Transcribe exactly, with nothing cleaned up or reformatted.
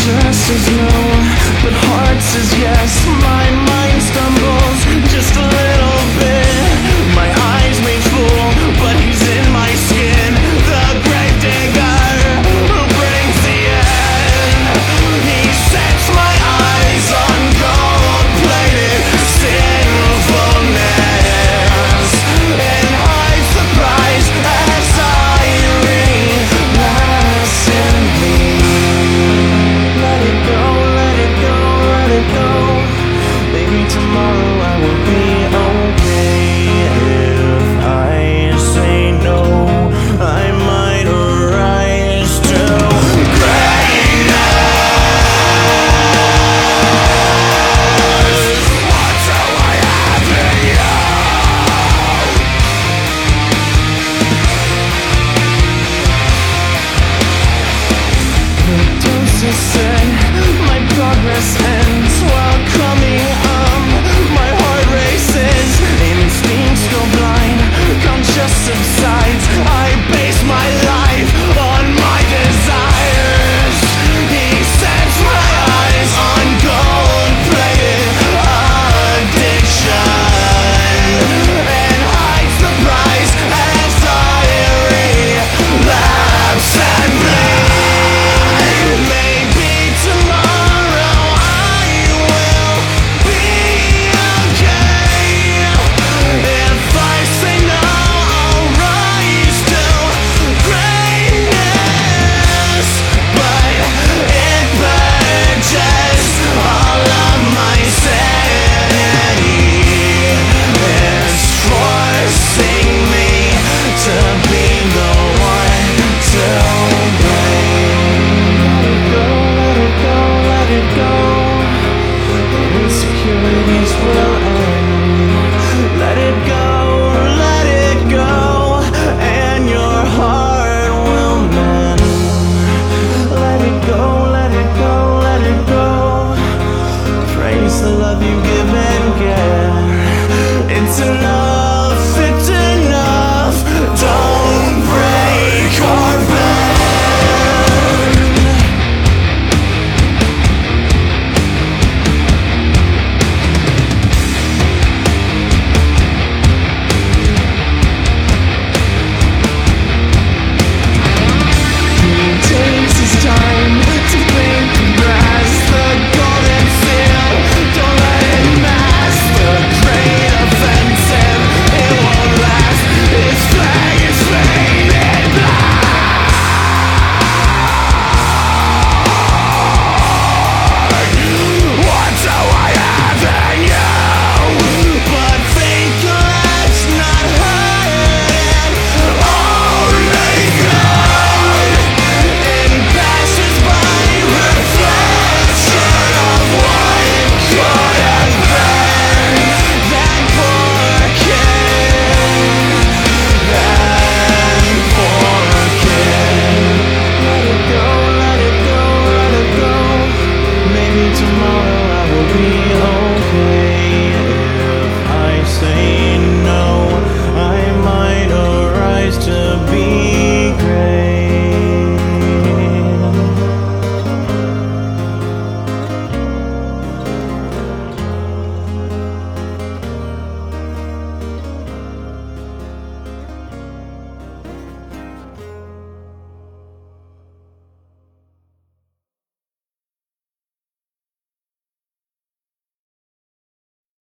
Just as no, but hearts as yes. My mind stumbles just a little bit. My eyes may fool, but he's in my skin. The grave digger who brings the end. He sets my eyes on gold-plated sinfulness and hides the prize as I relapse in me. Let it go, let it go, let it go. Maybe tomorrow I will be okay. If I say no, I might rise to greatness. What do I have in you? The dose is set, my progress ends while coming um my heart races, instincts go blind, conscious subsides. I base my life on my desires. He sets my eyes on gold-plated addiction and hides the prize as I relapse and bleed. Maybe tomorrow I will be okay. If I say no, I'll rise to greatness. But it purges all of my sanity. It's forcing me to be the one to blame. Let it go, let it go, let it go. Insecurities will end. Let it go, let it go, and your heart will mend. Let it go, let it go, let it go. Praise the love you give and get. It's enough, it's enough. Don't break or bend. He takes his time to think and grasp the golden seal. Don't let it mask the great offensive. It won't last. His flag is faded black. What do I have in you? But think let's not hurt it. Only good. It passes by reflection of what it could have been. That poor kid, that poor kid. Let it go, let it go, let it go. Maybe tomorrow I will be okay.